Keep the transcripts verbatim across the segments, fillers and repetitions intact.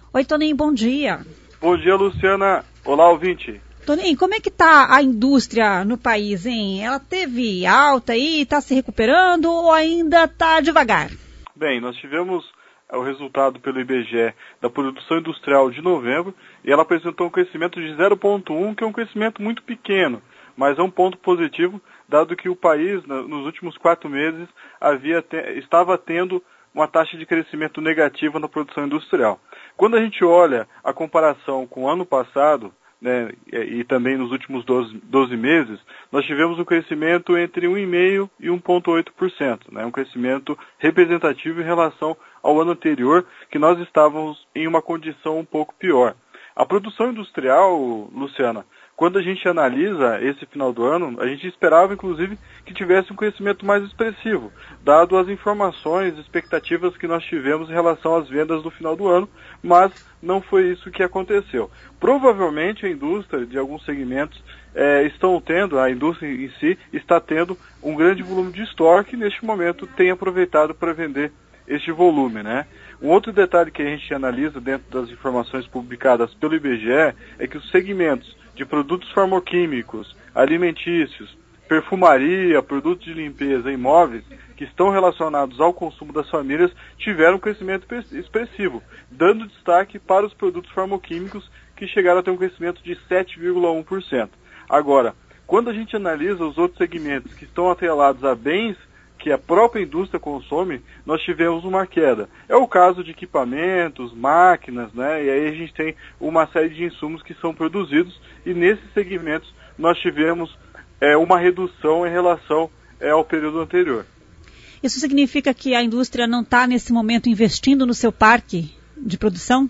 Oi, Toninho, bom dia. Bom dia, Luciana. Olá, ouvinte. Toninho, como é que está a indústria no país, hein? Ela teve alta aí, está se recuperando ou ainda está devagar? Bem, nós tivemos o resultado pelo I B G E da produção industrial de novembro e ela apresentou um crescimento de zero vírgula um, que é um crescimento muito pequeno, mas é um ponto positivo, dado que o país, nos últimos quatro meses, havia te, estava tendo uma taxa de crescimento negativa na produção industrial. Quando a gente olha a comparação com o ano passado, né, e, e também nos últimos doze meses, nós tivemos um crescimento entre um vírgula cinco por cento e um vírgula oito por cento, né, um crescimento representativo em relação ao ano anterior, que nós estávamos em uma condição um pouco pior. A produção industrial, Luciana, quando a gente analisa esse final do ano, a gente esperava, inclusive, que tivesse um crescimento mais expressivo, dado as informações, expectativas que nós tivemos em relação às vendas do final do ano, mas não foi isso que aconteceu. Provavelmente a indústria de alguns segmentos é, estão tendo, a indústria em si está tendo um grande volume de estoque e neste momento tem aproveitado para vender este volume, né? Um outro detalhe que a gente analisa dentro das informações publicadas pelo I B G E é que os segmentos de produtos farmoquímicos, alimentícios, perfumaria, produtos de limpeza e imóveis, que estão relacionados ao consumo das famílias, tiveram um crescimento expressivo, dando destaque para os produtos farmoquímicos, que chegaram a ter um crescimento de sete vírgula um por cento. Agora, quando a gente analisa os outros segmentos que estão atrelados a bens que a própria indústria consome, nós tivemos uma queda. É o caso de equipamentos, máquinas, né? E aí a gente tem uma série de insumos que são produzidos e nesses segmentos nós tivemos é, uma redução em relação é, ao período anterior. Isso significa que a indústria não está nesse momento investindo no seu parque de produção?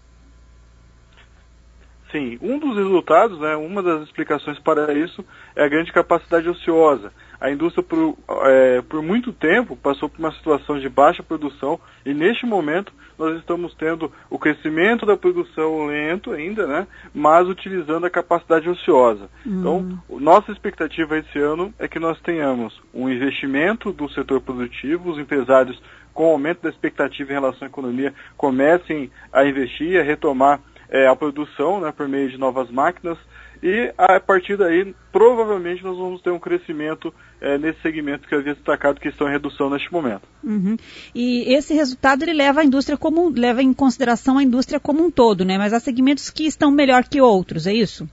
Sim, um dos resultados, né, uma das explicações para isso é a grande capacidade ociosa. A indústria, por, é, por muito tempo, passou por uma situação de baixa produção e, neste momento, nós estamos tendo o crescimento da produção lento ainda, né, mas utilizando a capacidade ociosa. Hum. Então, nossa expectativa esse ano é que nós tenhamos um investimento do setor produtivo, os empresários, com o aumento da expectativa em relação à economia, comecem a investir, a retomar é, a produção, né, por meio de novas máquinas, e a partir daí, provavelmente, nós vamos ter um crescimento é, nesse segmento que eu havia destacado que estão em redução neste momento. Uhum. E esse resultado ele leva a indústria como leva em consideração a indústria como um todo, né? Mas há segmentos que estão melhor que outros, é isso?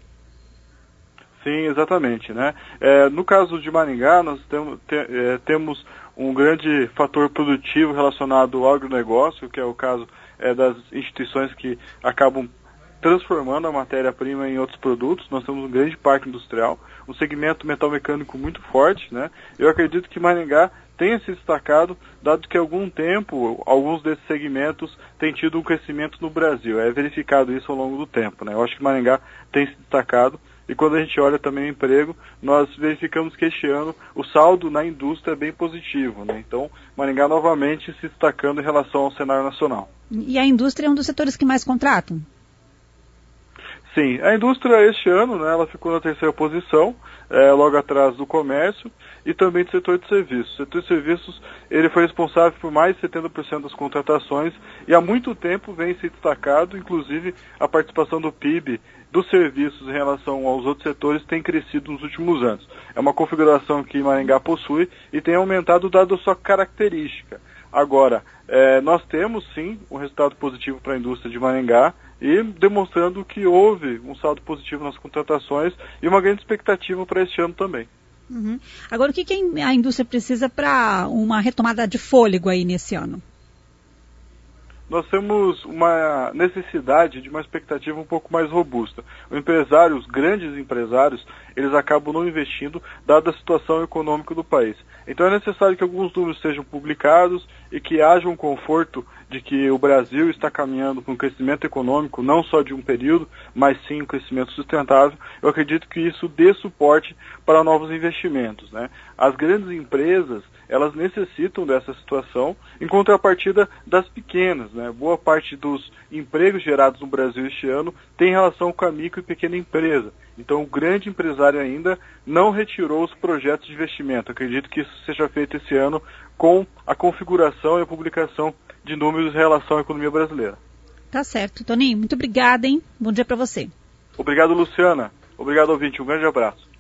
Sim, exatamente, né? É, no caso de Maringá, nós temos, te, é, temos um grande fator produtivo relacionado ao agronegócio, que é o caso é, das instituições que acabam transformando a matéria-prima em outros produtos. Nós temos um grande parque industrial, um segmento metal-mecânico muito forte, né? Eu acredito que Maringá tenha se destacado, dado que há algum tempo, alguns desses segmentos têm tido um crescimento no Brasil. É verificado isso ao longo do tempo, né? Eu acho que Maringá tem se destacado, e quando a gente olha também o emprego, nós verificamos que este ano o saldo na indústria é bem positivo, né? Então, Maringá novamente se destacando em relação ao cenário nacional. E a indústria é um dos setores que mais contratam? Sim, a indústria este ano, né, ela ficou na terceira posição, é, logo atrás do comércio e também do setor de serviços. O setor de serviços, ele foi responsável por mais de setenta por cento das contratações e há muito tempo vem se destacado, inclusive a participação do P I B dos serviços em relação aos outros setores tem crescido nos últimos anos. É uma configuração que Maringá possui e tem aumentado dado a sua característica. Agora, é, nós temos sim um resultado positivo para a indústria de Maringá, e demonstrando que houve um saldo positivo nas contratações e uma grande expectativa para este ano também. Uhum. Agora, o que, que a indústria precisa para uma retomada de fôlego aí nesse ano? Nós temos uma necessidade de uma expectativa um pouco mais robusta. O empresário, os grandes empresários, eles acabam não investindo, dada a situação econômica do país. Então é necessário que alguns números sejam publicados e que haja um conforto de que o Brasil está caminhando para um crescimento econômico, não só de um período, mas sim um crescimento sustentável. Eu acredito que isso dê suporte para novos investimentos, né? As grandes empresas, elas necessitam dessa situação, em contrapartida das pequenas, né? Boa parte dos empregos gerados no Brasil este ano tem relação com a micro e pequena empresa. Então, o grande empresário ainda não retirou os projetos de investimento. Acredito que isso seja feito esse ano com a configuração e a publicação de números em relação à economia brasileira. Tá certo. Toninho, muito obrigada, hein? Bom dia para você. Obrigado, Luciana. Obrigado, ouvinte. Um grande abraço.